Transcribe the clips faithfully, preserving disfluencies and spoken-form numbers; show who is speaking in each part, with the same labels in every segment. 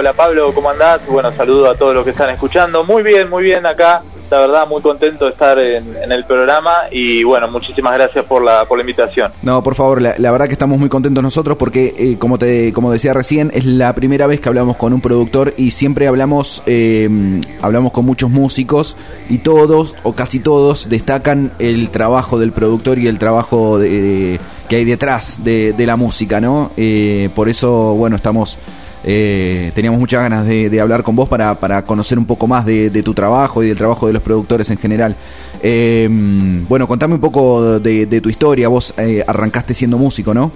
Speaker 1: Hola Pablo, ¿cómo andás? Bueno, saludo a todos los que están escuchando. Muy bien, muy bien acá. La verdad, muy contento de estar en, en el programa y bueno, muchísimas gracias por la por la invitación.
Speaker 2: No, por favor, la, la verdad que estamos muy contentos nosotros porque, eh, como te como decía recién, es la primera vez que hablamos con un productor y siempre hablamos eh, hablamos con muchos músicos y todos, o casi todos, destacan el trabajo del productor y el trabajo de, de, que hay detrás de, de la música, ¿no? Eh, por eso, bueno, estamos... Eh, teníamos muchas ganas de, de hablar con vos para, para conocer un poco más de, de tu trabajo y del trabajo de los productores en general. Eh, bueno, contame un poco de, de tu historia. Vos eh, arrancaste siendo músico, ¿no?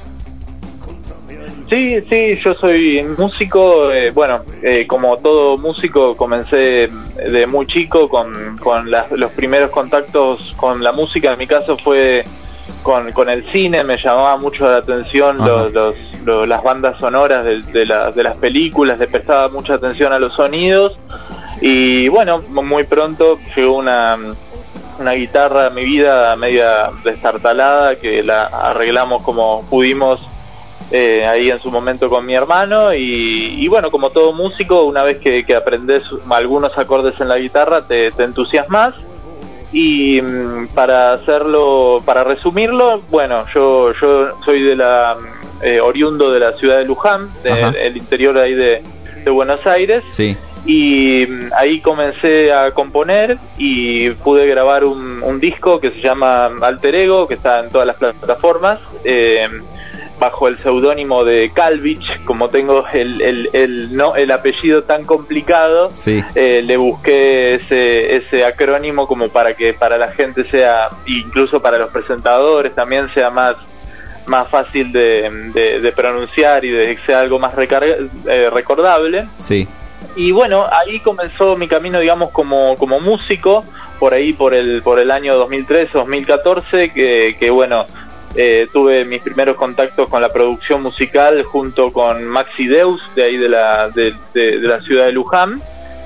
Speaker 1: Sí, sí, yo soy músico. Eh, bueno, eh, como todo músico, comencé de muy chico con, con las, los primeros contactos con la música. En mi caso fue con, con el cine, me llamaba mucho la atención los, los, los, las bandas sonoras de, de, la, de las películas, le prestaba mucha atención a los sonidos y bueno, muy pronto llegó una, una guitarra a mi vida media destartalada que la arreglamos como pudimos eh, ahí en su momento con mi hermano y, y bueno, como todo músico, una vez que, que aprendes algunos acordes en la guitarra te, te entusiasmas. Y para hacerlo, para resumirlo, bueno, yo yo soy de la eh, oriundo de la ciudad de Luján, del interior ahí de, de Buenos Aires,
Speaker 2: sí.
Speaker 1: Y ahí comencé a componer y pude grabar un, un disco que se llama Alter Ego, que está en todas las plataformas, eh, bajo el seudónimo de Calvich. Como tengo el el, el no el apellido tan complicado,
Speaker 2: sí.
Speaker 1: eh, le busqué ese ese acrónimo como para que para la gente sea, incluso para los presentadores también sea más más fácil de, de, de pronunciar y de que sea algo más recarga, eh, recordable.
Speaker 2: Sí.
Speaker 1: Y bueno, ahí comenzó mi camino, digamos, como como músico, por ahí por el por el año dos mil trece, dos mil catorce, que que bueno, Eh, tuve mis primeros contactos con la producción musical junto con Maxi Deus, de ahí de la, de, de, de la ciudad de Luján.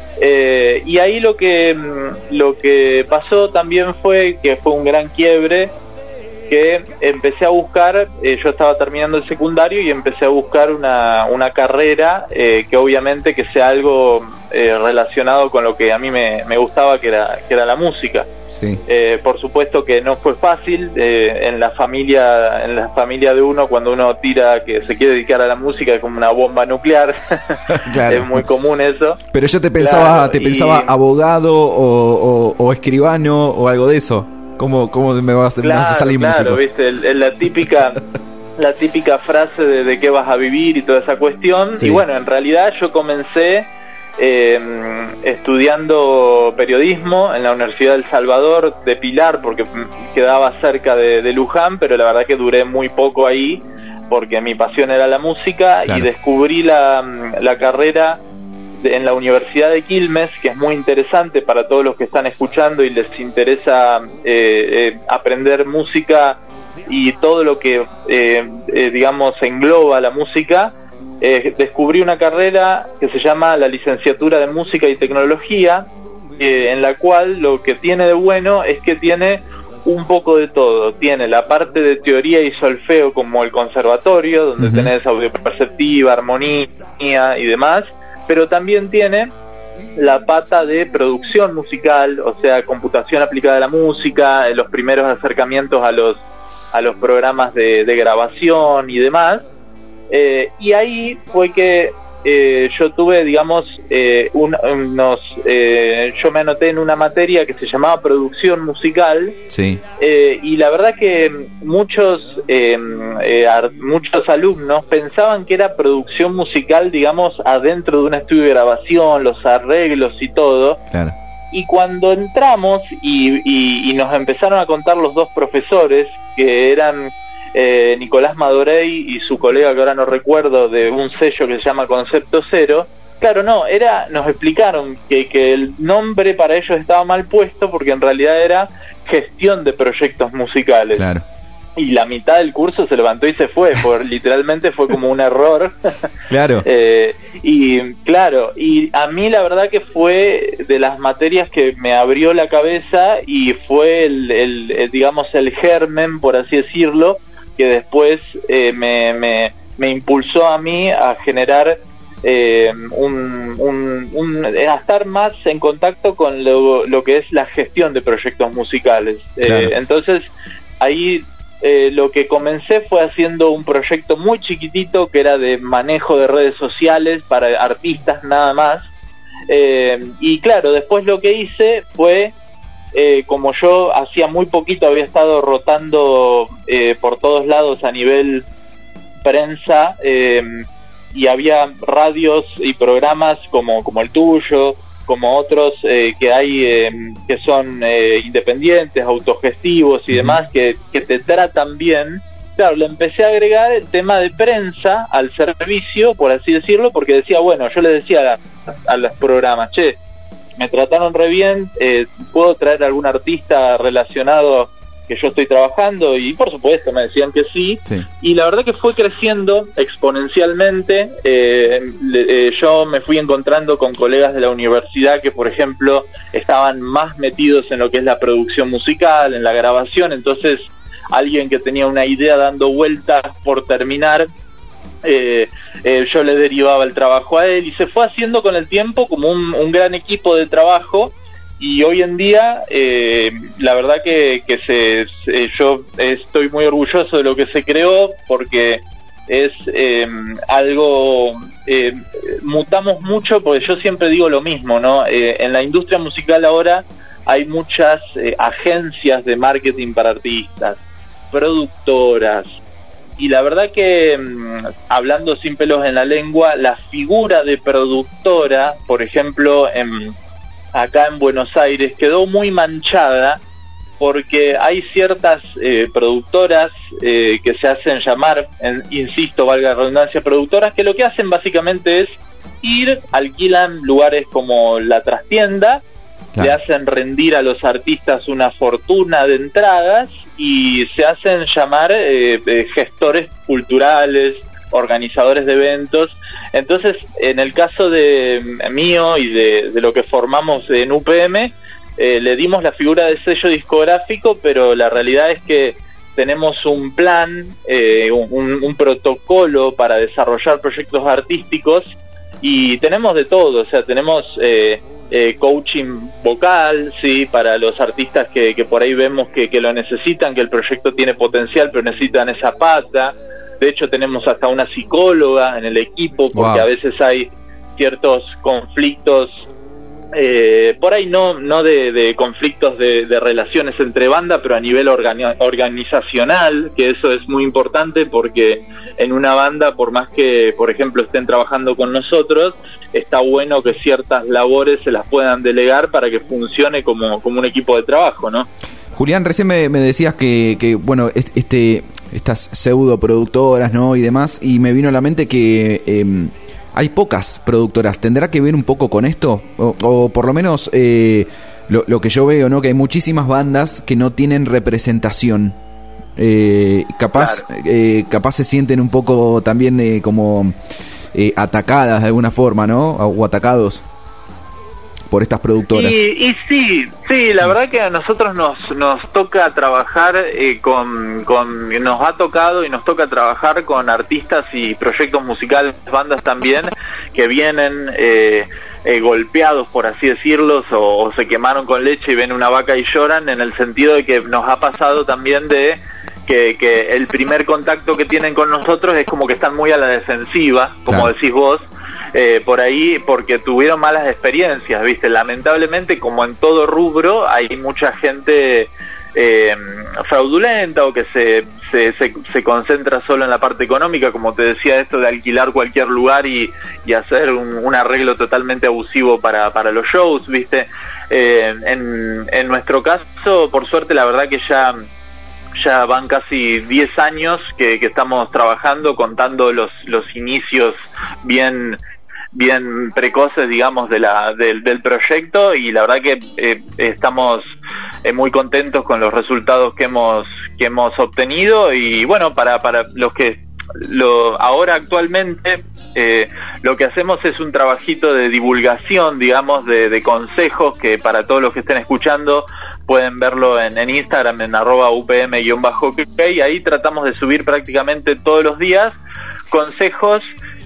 Speaker 1: Eh, y ahí lo que, lo que pasó también fue que fue un gran quiebre, que empecé a buscar, eh, yo estaba terminando el secundario y empecé a buscar una, una carrera eh, que obviamente que sea algo eh, relacionado con lo que a mí me, me gustaba, que era, que era la música.
Speaker 2: Sí.
Speaker 1: Eh, por supuesto que no fue fácil, eh, en la familia en la familia de uno, cuando uno tira que se quiere dedicar a la música, es como una bomba nuclear. Claro. Es muy común eso.
Speaker 2: Pero yo te pensaba, claro, te y... pensaba abogado o, o, o escribano o algo de eso. ¿Cómo, cómo me vas, claro, me vas a salir
Speaker 1: claro,
Speaker 2: músico?
Speaker 1: Viste, el, el, la típica la típica frase de, de qué vas a vivir y toda esa cuestión. Sí. Y bueno, en realidad yo comencé Eh, estudiando periodismo en la Universidad del Salvador de Pilar, porque quedaba cerca de, de Luján, pero la verdad que duré muy poco ahí porque mi pasión era la música. Claro. Y descubrí la, la carrera de, en la Universidad de Quilmes, que es muy interesante para todos los que están escuchando y les interesa eh, eh, aprender música y todo lo que eh, eh, digamos engloba la música. Eh, descubrí una carrera que se llama la licenciatura de música y tecnología, eh, en la cual lo que tiene de bueno es que tiene un poco de todo. Tiene la parte de teoría y solfeo como el conservatorio, donde uh-huh. tenés audio perceptiva, armonía y demás, pero también tiene la pata de producción musical, o sea, computación aplicada a la música, los primeros acercamientos a los a los programas de, de grabación y demás. Eh, y ahí fue que eh, yo tuve, digamos, eh, un, unos, eh, yo me anoté en una materia que se llamaba producción musical.
Speaker 2: Sí.
Speaker 1: Eh, y la verdad que muchos, eh, eh, muchos alumnos pensaban que era producción musical, digamos, adentro de un estudio de grabación, los arreglos y todo.
Speaker 2: Claro.
Speaker 1: Y cuando entramos y, y, y nos empezaron a contar los dos profesores, que eran Eh, Nicolás Madorey y su colega, que ahora no recuerdo, de un sello que se llama Concepto Cero. Claro, no, era, nos explicaron que, que el nombre para ellos estaba mal puesto porque en realidad era gestión de proyectos musicales.
Speaker 2: Claro.
Speaker 1: Y la mitad del curso se levantó y se fue, por literalmente fue como un error.
Speaker 2: Claro.
Speaker 1: eh, y claro, y a mí la verdad que fue de las materias que me abrió la cabeza y fue el, el, el digamos, el germen, por así decirlo, que después eh, me, me, me impulsó a mí a generar eh, un, un, un, a estar más en contacto con lo, lo que es la gestión de proyectos musicales. Claro. Eh, entonces, ahí eh, lo que comencé fue haciendo un proyecto muy chiquitito que era de manejo de redes sociales para artistas nada más. Eh, y claro, después lo que hice fue, eh, como yo hacía muy poquito había estado rotando eh, por todos lados a nivel prensa, eh, y había radios y programas como, como el tuyo, como otros eh, que hay eh, que son eh, independientes, autogestivos y demás, que, que te tratan bien. Claro, le empecé a agregar el tema de prensa al servicio, por así decirlo, porque decía, bueno, yo le decía a, a los programas, che, me trataron re bien, eh, ¿puedo traer algún artista relacionado que yo estoy trabajando? Y por supuesto me decían que sí, sí. Y la verdad que fue creciendo exponencialmente. eh, eh, yo me fui encontrando con colegas de la universidad que, por ejemplo, estaban más metidos en lo que es la producción musical, en la grabación. Entonces alguien que tenía una idea dando vueltas por terminar, eh, eh, yo le derivaba el trabajo a él, y se fue haciendo con el tiempo como un, un gran equipo de trabajo. Y hoy en día, eh, la verdad que, que se, se, yo estoy muy orgulloso de lo que se creó, porque es eh, algo, eh, mutamos mucho, porque yo siempre digo lo mismo, ¿no? Eh, en la industria musical ahora hay muchas eh, agencias de marketing para artistas, productoras, y la verdad que, hablando sin pelos en la lengua, la figura de productora, por ejemplo, en acá en Buenos Aires, quedó muy manchada, porque hay ciertas eh, productoras eh, que se hacen llamar, en, insisto, valga la redundancia, productoras, que lo que hacen básicamente es ir, alquilan lugares como la trastienda, claro, le hacen rendir a los artistas una fortuna de entradas y se hacen llamar eh, eh, gestores culturales, organizadores de eventos. Entonces, en el caso de mío y de, de lo que formamos en U P M, eh, le dimos la figura de sello discográfico, pero la realidad es que tenemos un plan, eh, un, un protocolo para desarrollar proyectos artísticos, y tenemos de todo. O sea, tenemos eh, eh, coaching vocal, sí, para los artistas que, que por ahí vemos que, que lo necesitan, que el proyecto tiene potencial pero necesitan esa pata. De hecho, tenemos hasta una psicóloga en el equipo, porque wow, a veces hay ciertos conflictos, eh, por ahí no no de, de conflictos de, de relaciones entre bandas, pero a nivel organi- organizacional, que eso es muy importante, porque en una banda, por más que, por ejemplo, estén trabajando con nosotros, está bueno que ciertas labores se las puedan delegar para que funcione como, como un equipo de trabajo, ¿no?
Speaker 2: Julián, recién me, me decías que, que, bueno, este... estas pseudo productoras, ¿no? Y demás, y me vino a la mente que eh, hay pocas productoras. ¿Tendrá que ver un poco con esto? O, o por lo menos eh, lo, lo que yo veo, ¿no? Que hay muchísimas bandas que no tienen representación. Eh, capaz, claro. eh, capaz se sienten un poco también eh, como eh, atacadas de alguna forma, ¿no? O atacados por estas productoras.
Speaker 1: Y, y sí, sí, la verdad que a nosotros nos nos toca trabajar eh, con, con, nos ha tocado y nos toca trabajar con artistas y proyectos musicales, bandas también, que vienen eh, eh, golpeados, por así decirlo, o, o se quemaron con leche y ven una vaca y lloran, en el sentido de que nos ha pasado también de que, que el primer contacto que tienen con nosotros es como que están muy a la defensiva, como claro, decís vos, Eh, por ahí, porque tuvieron malas experiencias, ¿viste? Lamentablemente, como en todo rubro, hay mucha gente eh, fraudulenta, o que se, se, se, se concentra solo en la parte económica, como te decía, esto de alquilar cualquier lugar y, y hacer un, un arreglo totalmente abusivo para, para los shows, ¿viste? Eh, en, en nuestro caso, por suerte, la verdad que ya... ya van casi diez años que, que estamos trabajando, contando los, los inicios bien bien precoces, digamos, de la del, del proyecto, y la verdad que eh, estamos eh, muy contentos con los resultados que hemos que hemos obtenido. Y bueno, para para los que lo ahora actualmente eh, lo que hacemos es un trabajito de divulgación, digamos, de, de consejos, que para todos los que estén escuchando pueden verlo en, en Instagram, en arroba upm guión bajo ok. Ahí tratamos de subir prácticamente todos los días consejos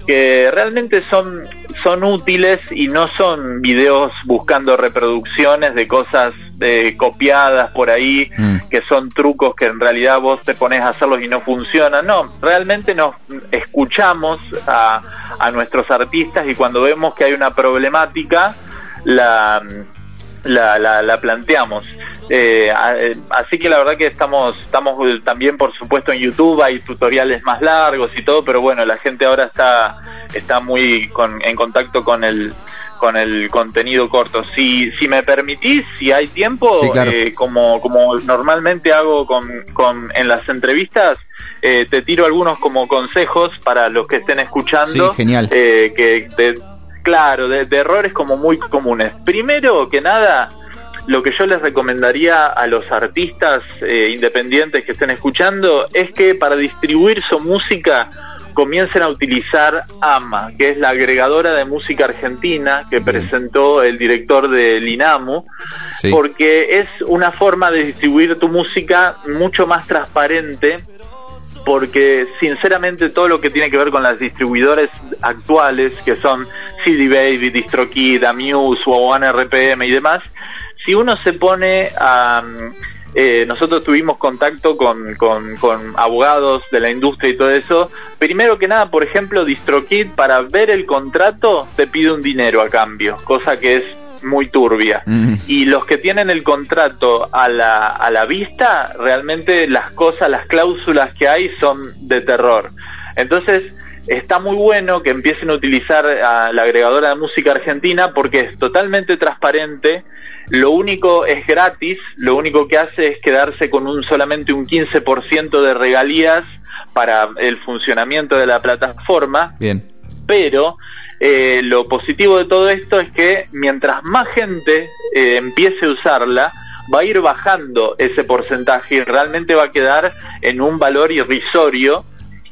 Speaker 1: que realmente son, son útiles y no son videos buscando reproducciones de cosas eh, copiadas por ahí, mm. que son trucos que en realidad vos te pones a hacerlos y no funcionan. No, realmente nos escuchamos a, a nuestros artistas y cuando vemos que hay una problemática, la, la, la, la planteamos. Eh, así que la verdad que estamos estamos también, por supuesto, en YouTube hay tutoriales más largos y todo, pero bueno, la gente ahora está está muy con, en contacto con el con el contenido corto. Si si me permitís, si hay tiempo, sí, claro. eh, como como normalmente hago con, con en las entrevistas, eh, te tiro algunos como consejos para los que estén escuchando.
Speaker 2: Sí, genial.
Speaker 1: Eh, que de, claro, de, de errores como muy comunes. Primero que nada, lo que yo les recomendaría a los artistas eh, independientes que estén escuchando es que para distribuir su música comiencen a utilizar A M A, que es la agregadora de música argentina que Bien. presentó el director del INAMU, sí. porque es una forma de distribuir tu música mucho más transparente, porque sinceramente todo lo que tiene que ver con las distribuidores actuales, que son C D Baby, DistroKid, Amuse o One R P M y demás, si uno se pone a... Eh, nosotros tuvimos contacto con, con, con abogados de la industria y todo eso. Primero que nada, por ejemplo, DistroKid, para ver el contrato, te pide un dinero a cambio, cosa que es muy turbia. Mm. Y los que tienen el contrato a la, a la vista, realmente las cosas, las cláusulas que hay son de terror. Entonces, está muy bueno que empiecen a utilizar a la agregadora de música argentina porque es totalmente transparente, lo único es gratis, lo único que hace es quedarse con un solamente un quince por ciento de regalías para el funcionamiento de la plataforma. Bien. Pero eh, lo positivo de todo esto es que mientras más gente eh, empiece a usarla, va a ir bajando ese porcentaje y realmente va a quedar en un valor irrisorio.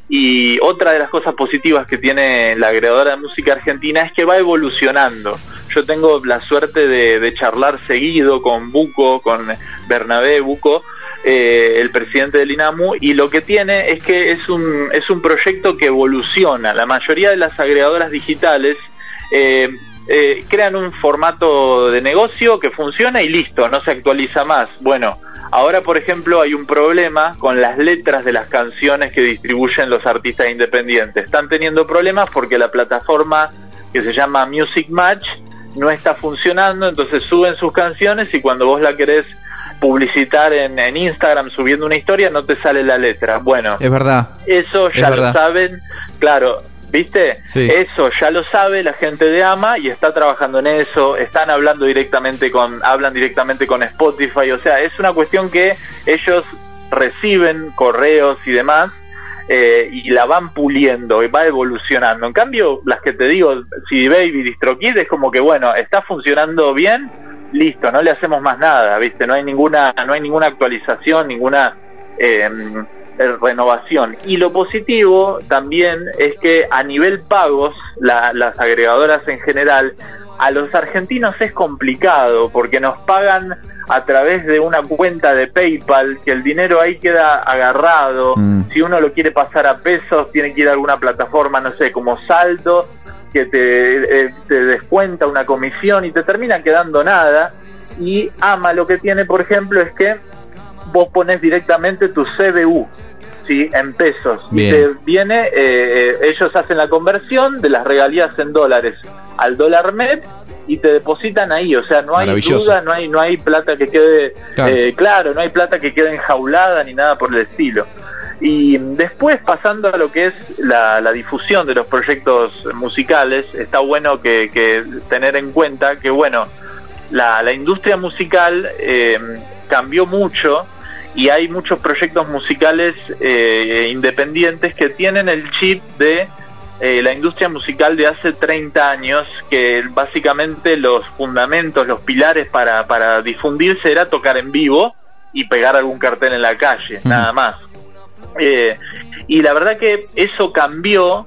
Speaker 1: Y otra de las cosas positivas que tiene la agregadora de música argentina es que va evolucionando. Yo tengo la suerte de, de charlar seguido con Buco, con Bernabé Buco, eh, el presidente del INAMU, y lo que tiene es que es un, es un proyecto que evoluciona. La mayoría de las agregadoras digitales eh, eh, crean un formato de negocio que funciona y listo, no se actualiza más. Bueno, ahora, por ejemplo, hay un problema con las letras de las canciones que distribuyen los artistas independientes. Están teniendo problemas porque la plataforma que se llama Music Match no está funcionando, entonces suben sus canciones y cuando vos la querés publicitar en, en Instagram subiendo una historia no te sale la letra. Bueno,
Speaker 2: es verdad.
Speaker 1: Eso ya
Speaker 2: es
Speaker 1: lo
Speaker 2: verdad.
Speaker 1: saben, claro. ¿Viste? Sí. Eso ya lo sabe la gente de A M A y está trabajando en eso, están hablando directamente con, hablan directamente con Spotify, o sea, es una cuestión que ellos reciben correos y demás, eh, y la van puliendo y va evolucionando. En cambio, las que te digo, C D Baby, DistroKid, es como que bueno, está funcionando bien, listo, no le hacemos más nada, ¿viste? No hay ninguna, no hay ninguna actualización, ninguna eh, renovación. Y lo positivo también es que a nivel pagos, la, las agregadoras en general, a los argentinos es complicado porque nos pagan a través de una cuenta de PayPal, que el dinero ahí queda agarrado. Mm. Si uno lo quiere pasar a pesos, tiene que ir a alguna plataforma, no sé, como Saldo, que te, eh, te descuenta una comisión y te termina quedando nada. Y A M A lo que tiene, por ejemplo, es que vos pones directamente tu C B U, ¿sí? En pesos. Bien. Y te viene, eh, ellos hacen la conversión de las regalías en dólares al dólar M E P y te depositan ahí, o sea, no hay duda, no hay no hay plata que quede, claro. Eh, claro, no hay plata que quede enjaulada ni nada por el estilo. Y después, pasando a lo que es la, la difusión de los proyectos musicales, está bueno que, que tener en cuenta que, bueno, la, la industria musical eh, cambió mucho y hay muchos proyectos musicales eh, independientes que tienen el chip de eh, la industria musical de hace treinta años, que básicamente los fundamentos, los pilares para, para difundirse era tocar en vivo y pegar algún cartel en la calle, mm. nada más. Eh, y la verdad que eso cambió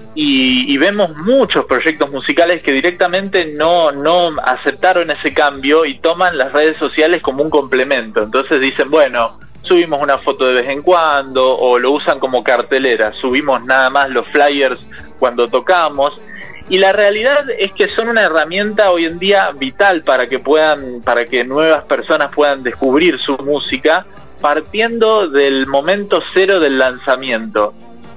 Speaker 1: y, y vemos muchos proyectos musicales que directamente no, no aceptaron ese cambio y toman las redes sociales como un complemento. Entonces dicen, bueno, subimos una foto de vez en cuando, o lo usan como cartelera, subimos nada más los flyers cuando tocamos. Y la realidad es que son una herramienta hoy en día vital para que puedan, para que nuevas personas puedan descubrir su música, partiendo del momento cero del lanzamiento.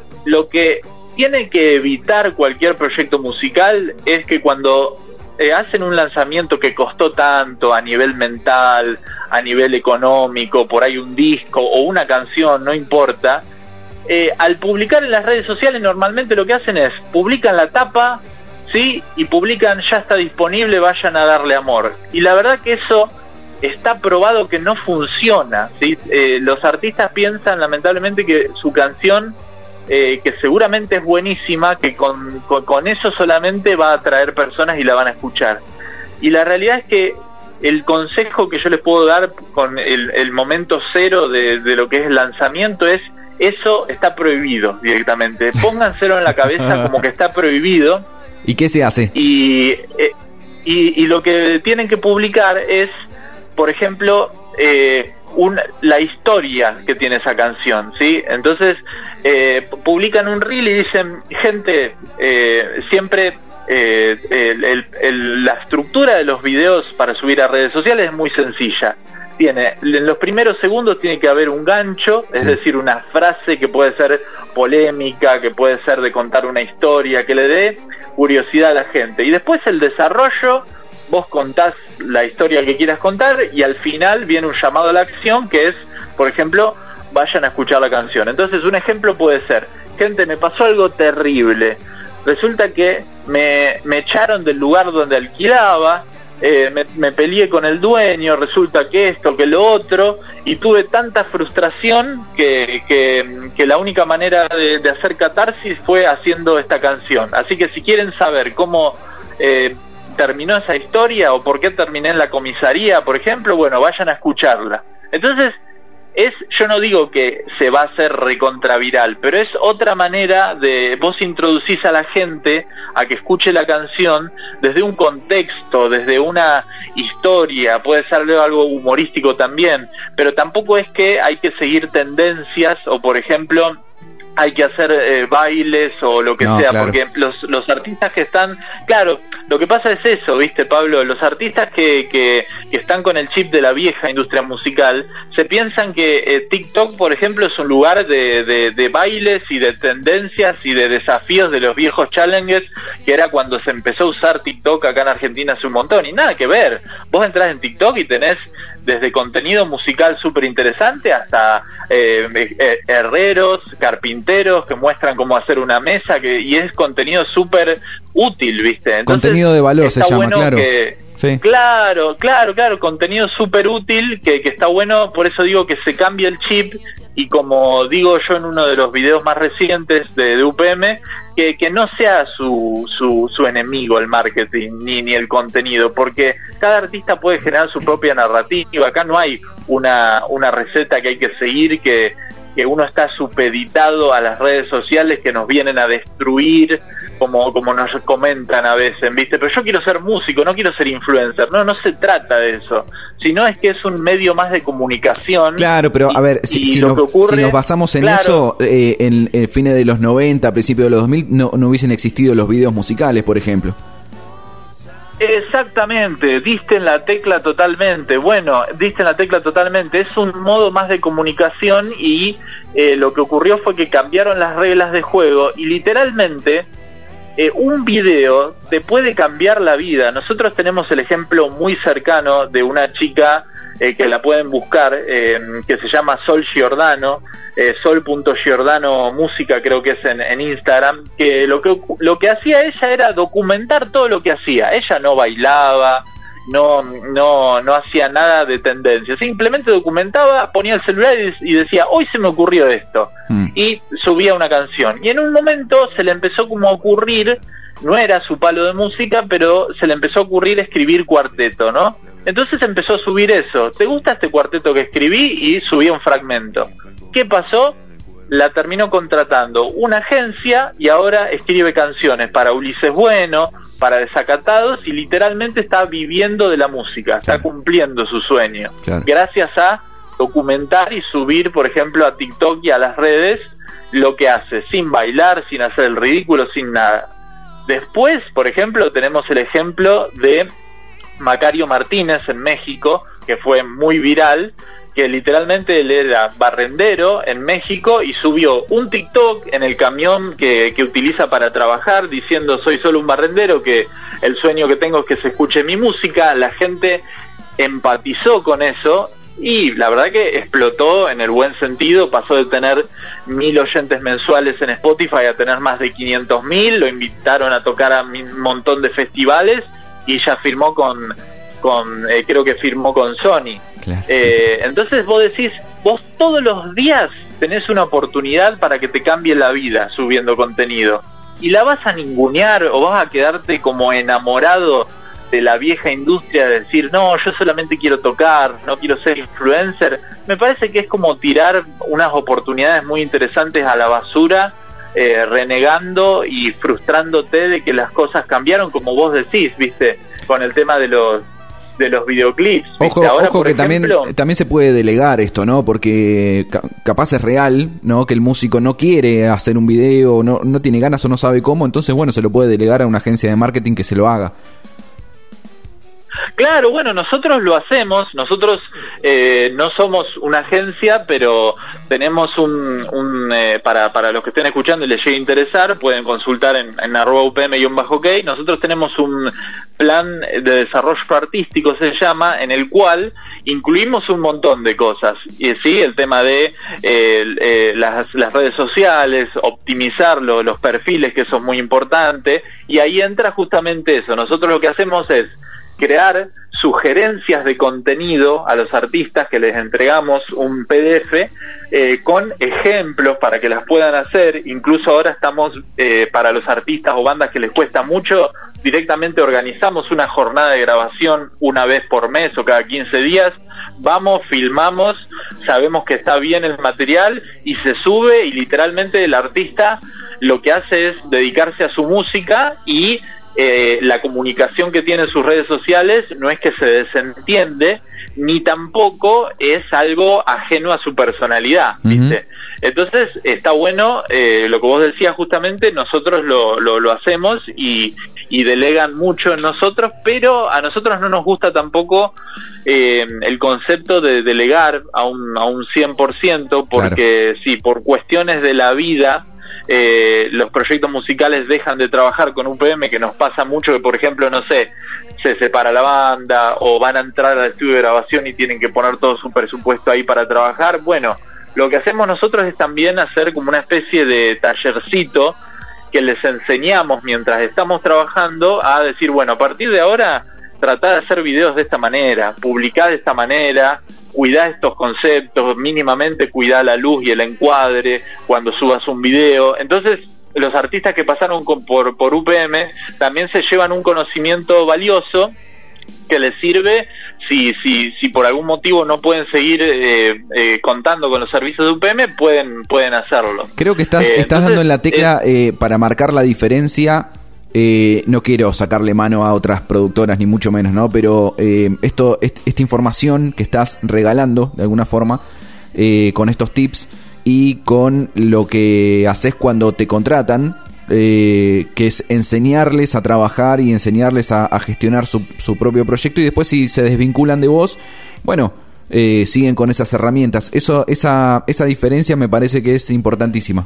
Speaker 1: Lo que tiene que evitar cualquier proyecto musical es que cuando eh, hacen un lanzamiento que costó tanto a nivel mental, a nivel económico, por ahí un disco o una canción, no importa, eh, al publicar en las redes sociales normalmente lo que hacen es publican la tapa, ¿sí? Y publican, ya está disponible, vayan a darle amor. Y la verdad que eso está probado que no funciona, ¿sí? Eh, los artistas piensan lamentablemente que su canción, eh, que seguramente es buenísima, que con, con, con eso solamente va a atraer personas y la van a escuchar. Y la realidad es que el consejo que yo les puedo dar con el, el momento cero de, de lo que es el lanzamiento es: eso está prohibido directamente. Pónganselo en la cabeza como que está prohibido.
Speaker 2: ¿Y qué se hace?
Speaker 1: Y, eh, y, y lo que tienen que publicar es, por ejemplo, eh, un, la historia que tiene esa canción, ¿sí? Entonces, eh, publican un reel y dicen, gente, eh, siempre eh, el, el, el, la estructura de los videos para subir a redes sociales es muy sencilla. Tiene, en los primeros segundos tiene que haber un gancho, es sí. decir, una frase que puede ser polémica, que puede ser de contar una historia, que le dé curiosidad a la gente. Y después el desarrollo, vos contás la historia que quieras contar y al final viene un llamado a la acción que es, por ejemplo, vayan a escuchar la canción. Entonces un ejemplo puede ser, gente, me pasó algo terrible. Resulta que me, me echaron del lugar donde alquilaba, Eh, me, me peleé con el dueño, resulta que esto, que lo otro, y tuve tanta frustración que, que, que la única manera de, de hacer catarsis fue haciendo esta canción. Así que si quieren saber cómo eh, terminó esa historia o por qué terminé en la comisaría, por ejemplo, bueno, vayan a escucharla. Entonces, es, yo no digo que se va a hacer recontraviral, pero es otra manera de, vos introducís a la gente a que escuche la canción desde un contexto, desde una historia, puede ser algo humorístico también, pero tampoco es que hay que seguir tendencias o, por ejemplo, hay que hacer eh, bailes o lo que no, sea, claro. Porque los, los artistas que están, claro, lo que pasa es eso, ¿viste, Pablo? Los artistas que, que, que están con el chip de la vieja industria musical, se piensan que eh, TikTok, por ejemplo, es un lugar de, de, de bailes y de tendencias y de desafíos de los viejos challenges, que era cuando se empezó a usar TikTok acá en Argentina hace un montón, y nada que ver. Vos entrás en TikTok y tenés desde contenido musical súper interesante hasta eh, eh, herreros, carpinteros que muestran cómo hacer una mesa, que y es contenido súper útil, ¿viste? Entonces,
Speaker 2: contenido de valor se llama,
Speaker 1: bueno,
Speaker 2: claro.
Speaker 1: Que,
Speaker 2: sí.
Speaker 1: Claro, claro, claro, contenido súper útil, que, que está bueno, por eso digo que se cambia el chip, y como digo yo en uno de los videos más recientes de, de U P M, que, que no sea su, su, su enemigo el marketing, ni, ni el contenido, porque cada artista puede generar su propia narrativa, acá no hay una, una receta que hay que seguir, que, que uno está supeditado a las redes sociales que nos vienen a destruir, como, como nos comentan a veces, ¿viste? Pero yo quiero ser músico, no quiero ser influencer. No, no se trata de eso. Sino es que es un medio más de comunicación.
Speaker 2: Claro, pero
Speaker 1: y,
Speaker 2: a ver, si, si, nos, ocurre, si nos basamos en claro, eso, eh, en el fines de los noventa, principios de los dos mil, no, no hubiesen existido los videos musicales, por ejemplo.
Speaker 1: Exactamente, diste en la tecla totalmente. Bueno, diste en la tecla totalmente. Es un modo más de comunicación y eh, lo que ocurrió fue que cambiaron las reglas de juego y literalmente eh, un video te puede cambiar la vida. Nosotros tenemos el ejemplo muy cercano de una chica eh, que la pueden buscar, eh, que se llama Sol Giordano, eh, sol punto giordano música creo que es en, en Instagram, que lo que lo que hacía ella era documentar todo lo que hacía. Ella no bailaba, no no no hacía nada de tendencia, simplemente documentaba, ponía el celular y, y decía, hoy se me ocurrió esto, mm. y subía una canción, y en un momento se le empezó como a ocurrir, no era su palo de música, pero se le empezó a ocurrir escribir cuarteto, ¿no? Entonces empezó a subir eso, ¿te gusta este cuarteto que escribí? Y subía un fragmento. ¿Qué pasó? La terminó contratando una agencia y ahora escribe canciones para Ulises Bueno, para Desacatados, y literalmente está viviendo de la música, claro. Está cumpliendo su sueño, claro. Gracias a documentar y subir, por ejemplo, a TikTok y a las redes lo que hace, sin bailar, sin hacer el ridículo, sin nada. Después, por ejemplo, tenemos el ejemplo de Macario Martínez en México, que fue muy viral, que literalmente él era barrendero en México y subió un TikTok en el camión que, que utiliza para trabajar, diciendo soy solo un barrendero, que el sueño que tengo es que se escuche mi música. La gente empatizó con eso y la verdad que explotó en el buen sentido, pasó de tener mil oyentes mensuales en Spotify a tener más de quinientos mil, lo invitaron a tocar a un montón de festivales y ya firmó con, con eh, creo que firmó con Sony. Claro. Eh, entonces vos decís, vos todos los días tenés una oportunidad para que te cambie la vida subiendo contenido, y la vas a ningunear o vas a quedarte como enamorado de la vieja industria de decir, no, yo solamente quiero tocar, no quiero ser influencer. Me parece que es como tirar unas oportunidades muy interesantes a la basura, eh, renegando y frustrándote de que las cosas cambiaron, como vos decís, viste, con el tema de los de los videoclips.
Speaker 2: Ojo,
Speaker 1: Ahora,
Speaker 2: ojo que
Speaker 1: ejemplo,
Speaker 2: también también se puede delegar esto, ¿no? Porque ca- capaz es real, ¿no? Que el músico no quiere hacer un video, no, no tiene ganas o no sabe cómo, entonces, bueno, se lo puede delegar a una agencia de marketing que se lo haga.
Speaker 1: Claro, bueno, nosotros lo hacemos, nosotros eh, no somos una agencia, pero tenemos un, un eh, para, para los que estén escuchando y les llegue a interesar, pueden consultar en, en arroba upm-ok, nosotros tenemos un plan de desarrollo artístico, se llama, en el cual incluimos un montón de cosas, y sí, el tema de eh, eh, las, las redes sociales, optimizar lo, los perfiles, que eso es muy importante, y ahí entra justamente eso. Nosotros lo que hacemos es crear sugerencias de contenido a los artistas, que les entregamos un P D F eh, con ejemplos para que las puedan hacer. Incluso ahora estamos, eh, para los artistas o bandas que les cuesta mucho, directamente organizamos una jornada de grabación una vez por mes o cada quince días. Vamos, filmamos, sabemos que está bien el material y se sube, y literalmente el artista lo que hace es dedicarse a su música, y Eh, la comunicación que tiene en sus redes sociales no es que se desentiende, ni tampoco es algo ajeno a su personalidad, ¿viste? Uh-huh. Entonces está bueno, eh, lo que vos decías justamente, nosotros lo, lo, lo hacemos y, y delegan mucho en nosotros, pero a nosotros no nos gusta tampoco eh, el concepto de delegar a un, a un cien por ciento, porque claro, sí, por cuestiones de la vida, Eh, los proyectos musicales dejan de trabajar con U P M, que nos pasa mucho que, por ejemplo, no sé, se separa la banda o van a entrar al estudio de grabación y tienen que poner todo su presupuesto ahí para trabajar. Bueno, lo que hacemos nosotros es también hacer como una especie de tallercito que les enseñamos mientras estamos trabajando a decir, bueno, a partir de ahora tratá de hacer videos de esta manera, publicá de esta manera, cuidá estos conceptos, mínimamente cuidá la luz y el encuadre cuando subas un video. Entonces, los artistas que pasaron con, por, por U P M también se llevan un conocimiento valioso que les sirve si si si por algún motivo no pueden seguir eh, eh, contando con los servicios de U P M, pueden pueden hacerlo.
Speaker 2: Creo que estás, eh, estás entonces, dando en la tecla eh, eh, para marcar la diferencia. Eh, no quiero sacarle mano a otras productoras ni mucho menos, ¿no? Pero eh, esto, est- esta información que estás regalando de alguna forma, eh, con estos tips y con lo que haces cuando te contratan, eh, que es enseñarles a trabajar y enseñarles a, a gestionar su, su propio proyecto, y después si se desvinculan de vos, bueno, eh, siguen con esas herramientas. Eso, esa, esa diferencia me parece que es importantísima.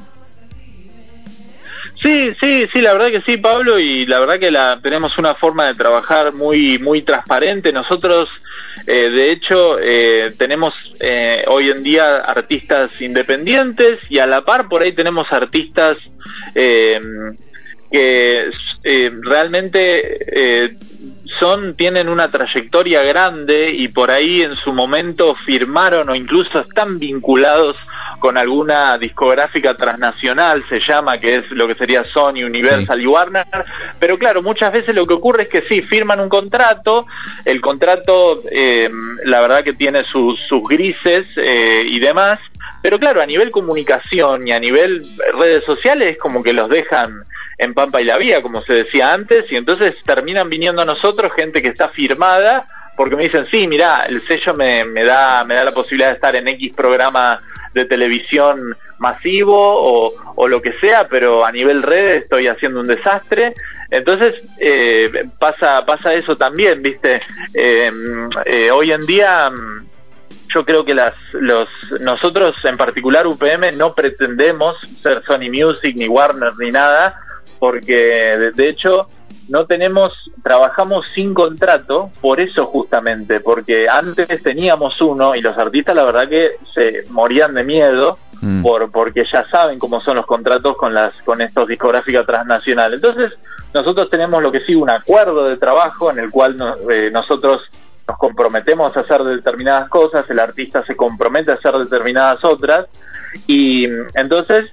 Speaker 1: Sí, sí, sí, la verdad que sí, Pablo, y la verdad que la tenemos una forma de trabajar muy muy transparente. Nosotros, eh, de hecho, eh, tenemos eh, hoy en día artistas independientes, y a la par por ahí tenemos artistas eh, que eh, realmente eh, son tienen una trayectoria grande y por ahí en su momento firmaron o incluso están vinculados con alguna discográfica transnacional, se llama, que es lo que sería Sony, Universal, sí, y Warner. Pero claro, muchas veces lo que ocurre es que sí, firman un contrato, el contrato eh, la verdad que tiene sus, sus grises eh, y demás, pero claro, a nivel comunicación y a nivel redes sociales es como que los dejan en Pampa y la Vía, como se decía antes, y entonces terminan viniendo a nosotros gente que está firmada, porque me dicen, sí, mirá, el sello me, me da me da la posibilidad de estar en X programa de televisión masivo o, o lo que sea, pero a nivel red estoy haciendo un desastre. Entonces eh, pasa pasa eso también, ¿viste? Eh, eh, hoy en día yo creo que las los nosotros, en particular U P M, no pretendemos ser Sony Music, ni Warner, ni nada, porque de, de hecho no tenemos, trabajamos sin contrato, por eso justamente, porque antes teníamos uno y los artistas la verdad que se morían de miedo, mm. por porque ya saben cómo son los contratos con las con estos discográficas transnacionales. Entonces nosotros tenemos lo que sí, un acuerdo de trabajo en el cual no, eh, nosotros nos comprometemos a hacer determinadas cosas, el artista se compromete a hacer determinadas otras, y entonces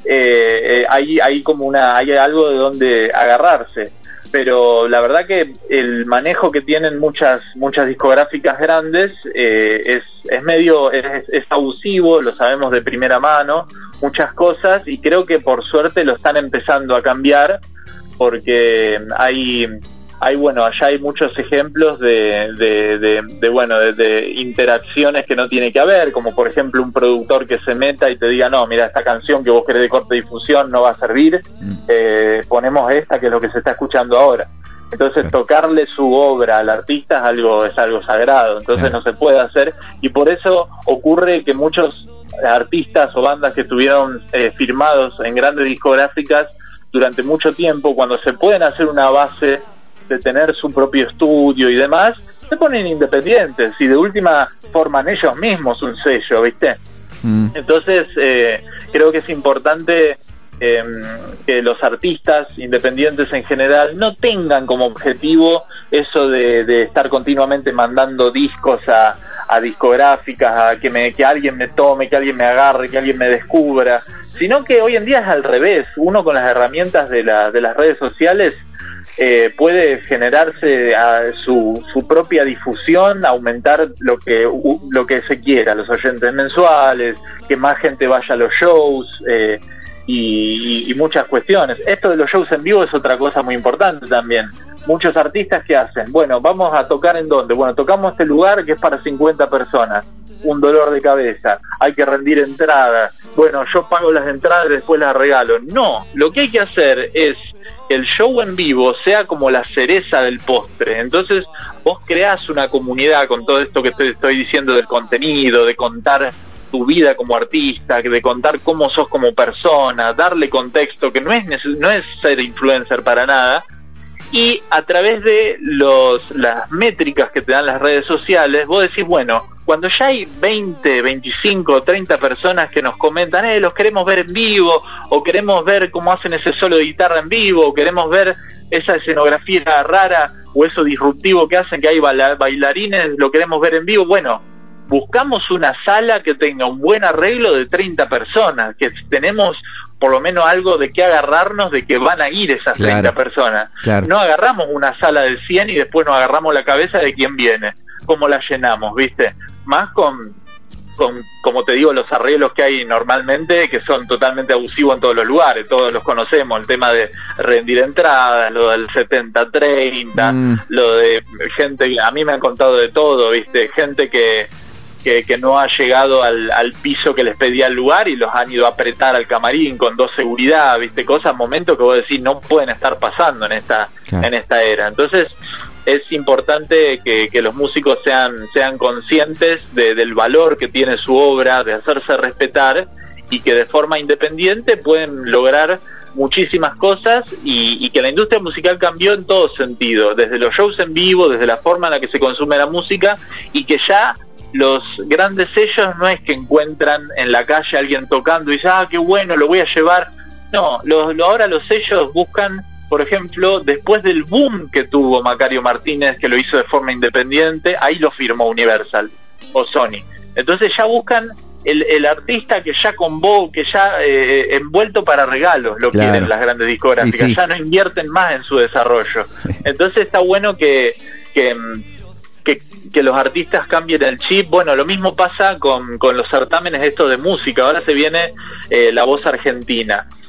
Speaker 1: eh, eh, hay, hay como una hay algo de donde agarrarse. Pero la verdad que el manejo que tienen muchas muchas discográficas grandes eh, es es medio es, es abusivo, lo sabemos de primera mano, muchas cosas, y creo que por suerte lo están empezando a cambiar, porque hay hay bueno allá hay muchos ejemplos de de, de, de bueno de, de interacciones que no tiene que haber, como por ejemplo un productor que se meta y te diga, no, mira, esta canción que vos querés de corta difusión no va a servir, eh, ponemos esta que es lo que se está escuchando ahora. Entonces tocarle su obra al artista es algo es algo sagrado, entonces no se puede hacer, y por eso ocurre que muchos artistas o bandas que estuvieron eh, firmados en grandes discográficas durante mucho tiempo, cuando se pueden hacer una base de tener su propio estudio y demás, se ponen independientes y de última forman ellos mismos un sello, ¿viste? Mm. Entonces eh, creo que es importante eh, que los artistas independientes en general no tengan como objetivo eso de, de estar continuamente mandando discos a, a discográficas, a que, me, que alguien me tome, que alguien me agarre, que alguien me descubra, sino que hoy en día es al revés. Uno con las herramientas de, la, de las redes sociales Eh, puede generarse a su, su propia difusión, aumentar lo que uh, lo que se quiera, los oyentes mensuales, que más gente vaya a los shows eh, y, y muchas cuestiones. Esto de los shows en vivo es otra cosa muy importante también. Muchos artistas que hacen, bueno, vamos a tocar en dónde, bueno, tocamos este lugar que es para cincuenta personas, un dolor de cabeza, hay que rendir entradas, bueno, yo pago las entradas y después las regalo. No, lo que hay que hacer es que el show en vivo sea como la cereza del postre. Entonces vos creás una comunidad con todo esto que te estoy diciendo del contenido, de contar tu vida como artista, de contar cómo sos como persona, darle contexto, que no es no es ser influencer para nada. Y a través de los las métricas que te dan las redes sociales, vos decís, bueno, cuando ya hay veinte, veinticinco, treinta personas que nos comentan, eh, los queremos ver en vivo, o queremos ver cómo hacen ese solo de guitarra en vivo, o queremos ver esa escenografía rara, o eso disruptivo que hacen, que hay bailarines, lo queremos ver en vivo, bueno, buscamos una sala que tenga un buen arreglo de treinta personas, que tenemos por lo menos algo de qué agarrarnos, de que van a ir esas claro, treinta personas. Claro. No agarramos una sala de cien y después nos agarramos la cabeza de quién viene, cómo la llenamos, ¿viste? Más con, con, como te digo, los arreglos que hay normalmente, que son totalmente abusivos en todos los lugares, todos los conocemos, el tema de rendir entradas, lo del setenta treinta, mm. lo de gente, a mí me han contado de todo, ¿viste? Gente que Que, que no ha llegado al, al piso que les pedía el lugar y los han ido a apretar al camarín con dos seguridad, viste, cosas, momentos que vos decís no pueden estar pasando en esta claro. en esta era. Entonces es importante que, que los músicos sean sean conscientes de, del valor que tiene su obra, de hacerse respetar, y que de forma independiente pueden lograr muchísimas cosas, y, y que la industria musical cambió en todo sentido, desde los shows en vivo, desde la forma en la que se consume la música, y que ya los grandes sellos no es que encuentran en la calle a alguien tocando y dicen, ah, qué bueno, lo voy a llevar. No, lo, lo, ahora los sellos buscan, por ejemplo, después del boom que tuvo Macario Martínez, que lo hizo de forma independiente, ahí lo firmó Universal o Sony. Entonces ya buscan el, el artista que ya convocó, que ya eh, envuelto para regalos, lo claro. quieren las grandes discográficas, sí. ya no invierten más en su desarrollo. Entonces está bueno que... que Que, que los artistas cambien el chip. Bueno, lo mismo pasa con, con los certámenes estos de música. Ahora se viene eh, La Voz Argentina.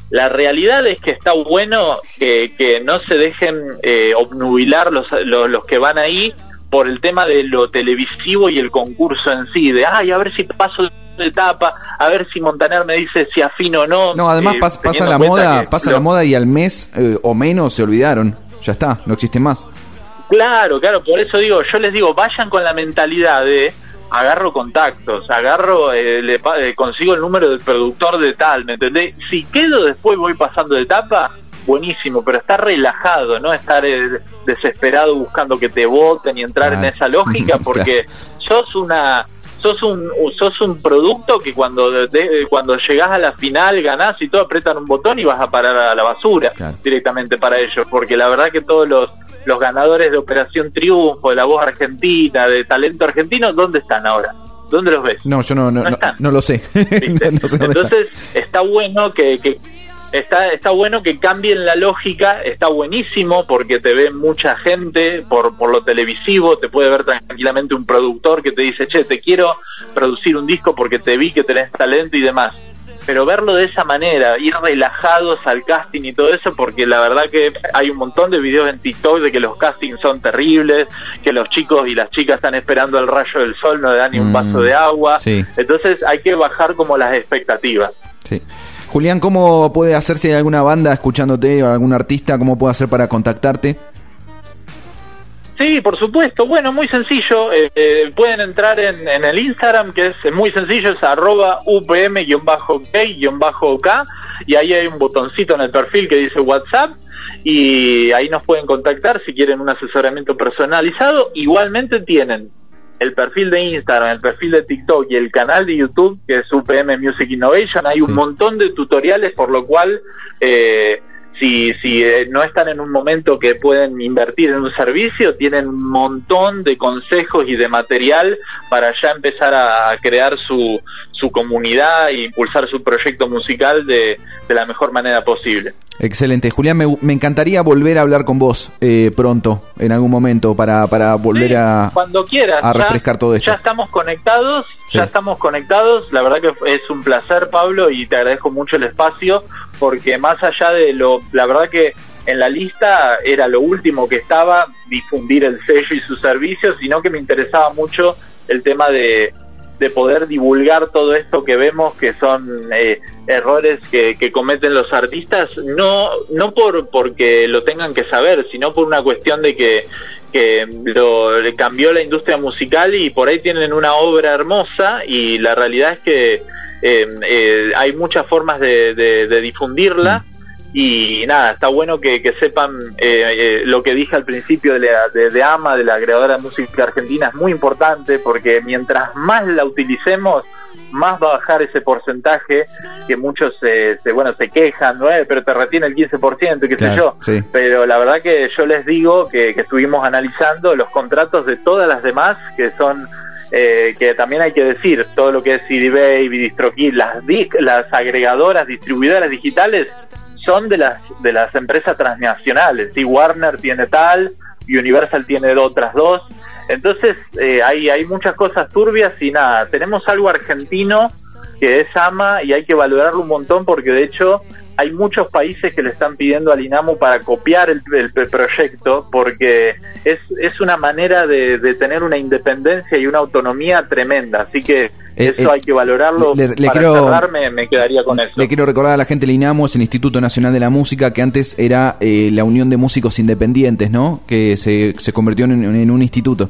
Speaker 1: La realidad es que está bueno que, que no se dejen eh, obnubilar los, los, los que van ahí por el tema de lo televisivo y el concurso en sí, de ay, a ver si paso de etapa, a ver si Montaner me dice si afino o no.
Speaker 2: No, además eh, pas, pasa la moda, pasa lo... la moda y al mes eh, o menos se olvidaron. Ya está, no existe más.
Speaker 1: Claro, claro, por eso digo, yo les digo, vayan con la mentalidad de agarro contactos, agarro, eh, le, eh, consigo el número del productor de tal, ¿me entendés? Si quedo después voy pasando de etapa, buenísimo, pero estar relajado, no estar eh, desesperado buscando que te voten y entrar ah. en esa lógica, porque claro. sos una sos un sos un producto que cuando de, de, cuando llegás a la final ganás y todo, apretan un botón y vas a parar a la basura claro. directamente para ellos, porque la verdad que todos los los ganadores de Operación Triunfo, de La Voz Argentina, de Talento Argentino, ¿dónde están ahora? ¿Dónde los ves?
Speaker 2: No, yo no no, no, no, no lo sé. no, no sé
Speaker 1: Entonces está. está bueno que, que está está bueno que cambien la lógica, está buenísimo porque te ve mucha gente por por lo televisivo, te puede ver tranquilamente un productor que te dice, che, te quiero producir un disco porque te vi que tenés talento y demás. Pero verlo de esa manera, ir relajados al casting y todo eso, porque la verdad que hay un montón de videos en TikTok de que los castings son terribles, que los chicos y las chicas están esperando el rayo del sol, no le dan ni un vaso de agua,
Speaker 2: sí.
Speaker 1: Entonces hay que bajar como las expectativas.
Speaker 2: Sí. Julián, ¿cómo puede hacer si hay alguna banda escuchándote o algún artista, cómo puede hacer para contactarte?
Speaker 1: Sí, por supuesto. Bueno, muy sencillo. Eh, eh, pueden entrar en, en el Instagram, que es muy sencillo, es arroba upm-k-k, y ahí hay un botoncito en el perfil que dice WhatsApp, y ahí nos pueden contactar si quieren un asesoramiento personalizado. Igualmente tienen el perfil de Instagram, el perfil de TikTok y el canal de YouTube, que es U P M Music Innovation. Hay un sí. montón de tutoriales, por lo cual... Eh, Si, si eh, no están en un momento que pueden invertir en un servicio, tienen un montón de consejos y de material para ya empezar a crear su, su comunidad e impulsar su proyecto musical de, de la mejor manera posible.
Speaker 2: Excelente. Julián, me, me encantaría volver a hablar con vos eh, pronto, en algún momento, para, para volver sí, a,
Speaker 1: cuando quieras,
Speaker 2: a refrescar
Speaker 1: ya,
Speaker 2: todo esto.
Speaker 1: Ya estamos conectados, sí. ya estamos conectados. La verdad que es un placer, Pablo, y te agradezco mucho el espacio, porque más allá de lo... La verdad que en la lista era lo último que estaba, difundir el sello y sus servicios, sino que me interesaba mucho el tema de... de poder divulgar todo esto que vemos que son eh, errores que, que cometen los artistas, no no por porque lo tengan que saber, sino por una cuestión de que que lo le cambió la industria musical y por ahí tienen una obra hermosa y la realidad es que eh, eh, hay muchas formas de, de, de difundirla. Y nada, está bueno que, que sepan eh, eh, lo que dije al principio de, la, de, de AMA, de la agregadora de música argentina, es muy importante porque mientras más la utilicemos, más va a bajar ese porcentaje que muchos eh, se, bueno, se quejan, ¿no? Eh, pero te retiene el quince por ciento, qué
Speaker 2: claro,
Speaker 1: sé yo.
Speaker 2: Sí.
Speaker 1: Pero la verdad que yo les digo que, que estuvimos analizando los contratos de todas las demás, que son... Eh, que también hay que decir, todo lo que es C D Baby, DistroKid, las, las agregadoras, distribuidoras digitales, son de las de las empresas transnacionales. Sí, Warner tiene tal, Universal tiene otras dos. Entonces eh, hay hay muchas cosas turbias y nada, tenemos algo argentino que es AMA y hay que valorarlo un montón porque de hecho hay muchos países que le están pidiendo al INAMU para copiar el, el, el proyecto porque es es una manera de, de tener una independencia y una autonomía tremenda, así que eh, eso eh, hay que valorarlo.
Speaker 2: Le, le
Speaker 1: para
Speaker 2: quiero,
Speaker 1: cerrar me, me quedaría con eso.
Speaker 2: Le quiero recordar a la gente, el INAMU es el Instituto Nacional de la Música, que antes era eh, la Unión de Músicos Independientes, ¿no? Que se, se convirtió en, en un instituto.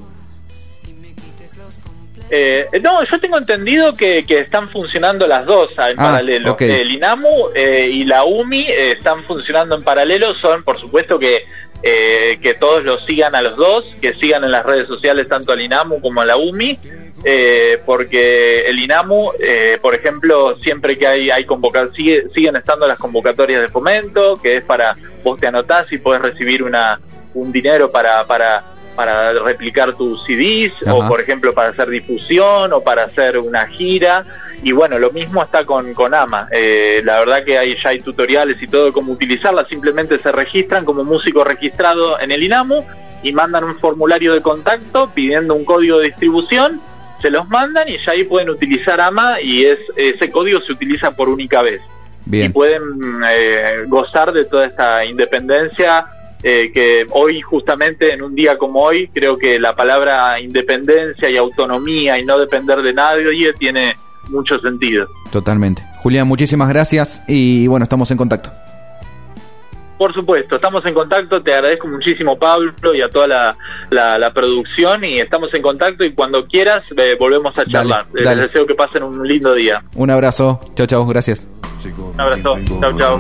Speaker 1: Eh, no, yo tengo entendido que, que están funcionando las dos en
Speaker 2: ah,
Speaker 1: paralelo.
Speaker 2: Okay.
Speaker 1: El INAMU eh, y la U M I eh, están funcionando en paralelo. Son, por supuesto, que eh, que todos los sigan a los dos, que sigan en las redes sociales tanto al INAMU como a la U M I, eh, porque el INAMU, eh, por ejemplo, siempre que hay hay convocatorias, sigue, siguen estando las convocatorias de fomento, que es para vos te anotás y podés recibir una un dinero para para para replicar tus C Ds, Ajá. o por ejemplo para hacer difusión o para hacer una gira, y bueno, lo mismo está con, con AMA. Eh, la verdad que hay, ya hay tutoriales y todo de cómo utilizarla, simplemente se registran como músico registrado en el INAMU y mandan un formulario de contacto pidiendo un código de distribución, se los mandan y ya ahí pueden utilizar AMA y es ese código se utiliza por única vez.
Speaker 2: Bien.
Speaker 1: y pueden eh, gozar de toda esta independencia eh, que hoy, justamente en un día como hoy, creo que la palabra independencia y autonomía y no depender de nadie tiene mucho sentido.
Speaker 2: Totalmente. Julián, muchísimas gracias y bueno, estamos en contacto.
Speaker 1: Por supuesto, estamos en contacto, te agradezco muchísimo, Pablo, y a toda la, la, la producción, y estamos en contacto, y cuando quieras eh, volvemos a charlar.
Speaker 2: Dale, dale.
Speaker 1: Les deseo que pasen un lindo día.
Speaker 2: Un abrazo, chao, chao, gracias.
Speaker 1: Un abrazo, chao, chao.